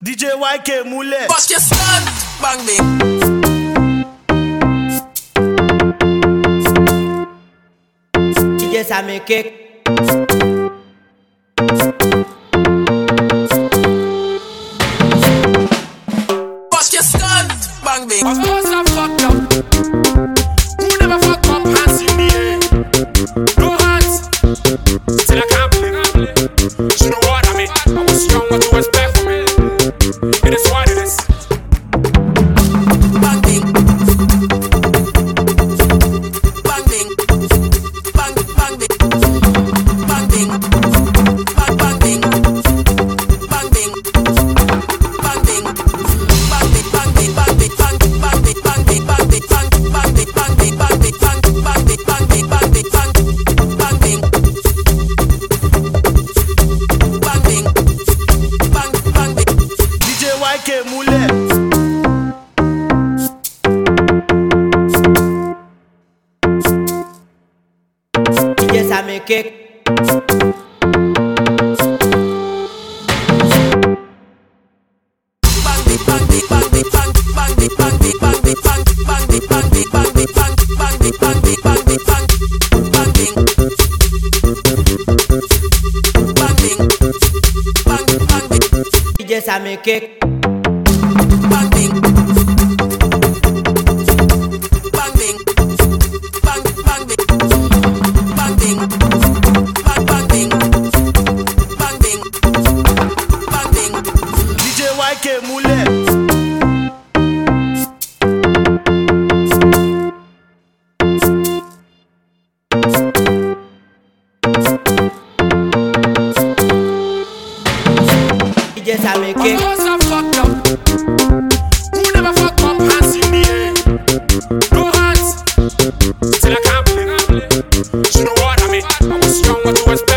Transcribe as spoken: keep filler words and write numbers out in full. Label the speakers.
Speaker 1: D J Y K Moulay.
Speaker 2: Bust your stud, bang bang.
Speaker 3: D J Sammy Kick.
Speaker 2: Bust your stud, bang bang.
Speaker 4: Of course I fucked up. Who never fucked up? Hands in the air. No hands. Till I can't play. You know what I mean? I was young, what you expect from me? It is what it is.
Speaker 2: Bang bang. Bang bang. Bang bang bang. Bang bang. Bang bang bang. Bang bang. Bang bang.
Speaker 1: D J Y K Moulay.
Speaker 3: D J Sammy Kick. D J Sammy Kick.
Speaker 1: D J Y K Moulay.
Speaker 3: D J Sammy
Speaker 4: Of
Speaker 3: Kick.
Speaker 4: course I fucked up. Who never fucked up? Hands in the air. No hands. Till I can't play. You know what I mean? I was young, what you expect?